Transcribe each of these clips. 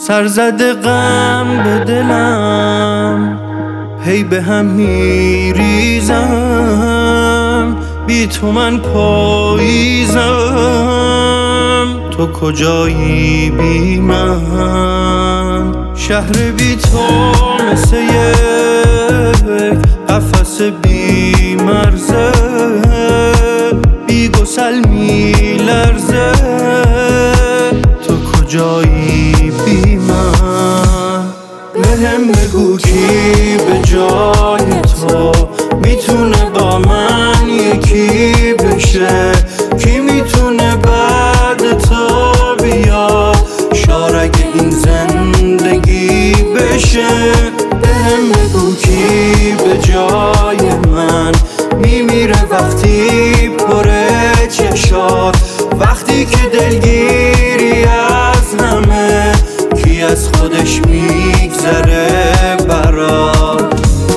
سرزده غم به دلم هی به هم میریزم، بی تو من پاییزم، تو کجایی بی من؟ شهر بی تو مثل یک قفس بی مرزه، بی گسل می لرزه، تو کجایی بی من؟ بهم بگو کی به جای تو میتونه با من یکی بشه، کی میتونه بعد تو بیا شارگ این زندگی بشه. بهم بگو کی به جای من میمیره وقتی پره چشات، وقتی که دلگیری از همه، کی از خودش میگذره برات؟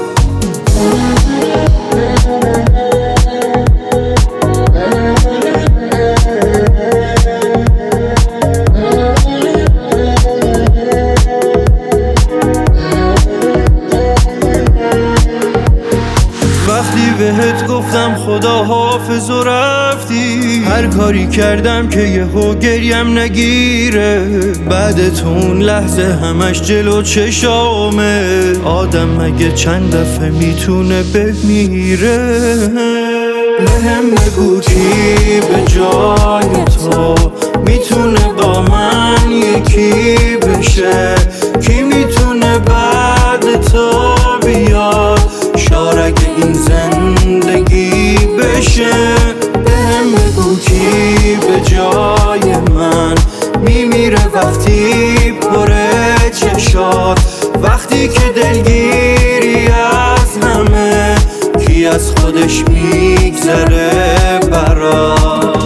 وقتی بهت گفتم خدا حافظ و رفتی، هر کاری کردم که یهو گریم نگیره، بعد تو اون لحظه همش جلو چشامه، آدم مگه چند دفعه میتونه بمیره؟ بهم بگو کی به جای تو میتونه با من یکی بشه، کی میتونه بعد تو بیاد شارگ این زندگی بشه. بهم بگو کی به جای من میمیره وقتی پره چشات، وقتی که دلگیری از همه، کی از خودش میگذره برات؟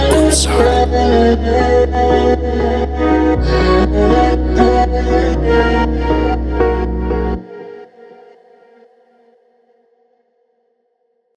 Sina